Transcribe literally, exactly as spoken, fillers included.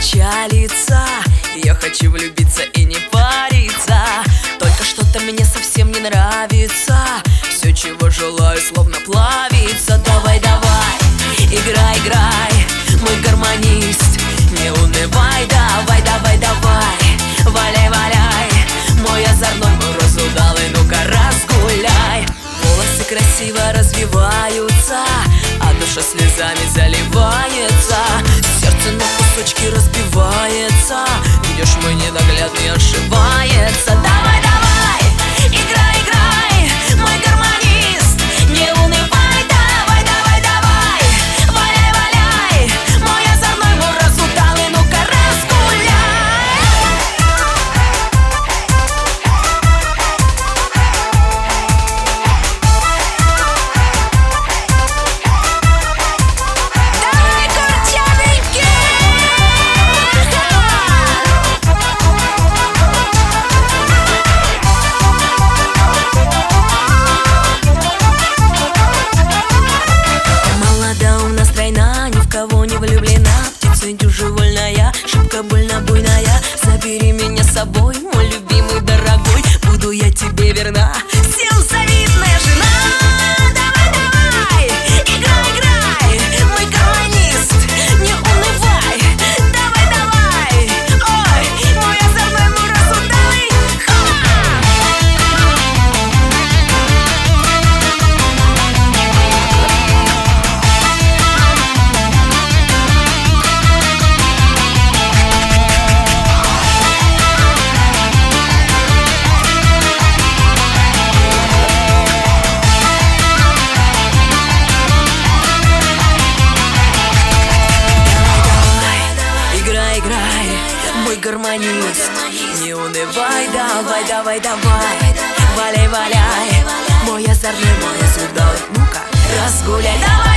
печалиться. Я хочу влюбиться и не париться. Только что-то мне совсем не нравится. Все, чего желаю, словно плавится. Давай, давай, играй, играй, мой гармонист. Не унывай, давай, давай, давай, валяй, валяй, мой озорной, мой разудалый, ну-ка разгуляй. Волосы красиво развиваются, а душа слезами заливается. Сердце на кусочки разбивается. Идешь, мой ненаглядный ошибается. Давай, давай, играй, играй, мой гармонист. Не унывай, давай, давай, давай, валяй, валяй, мой озорной, мой разудалый, ну-ка разгуляй. Дюжа вольная, шибко больно буйная. Забери меня с собой, мой любимый дорогой. Буду я тебе верна, всем завидная жена. Давай, давай, играй, играй, мой гармонист. Не унывай, давай, давай, ой, мой озорной, мой разудалый. Мой гармонист, не унывай, давай, давай, давай, валяй, валяй, мой озорной, мой разудалый, ну-ка разгуляй, давай.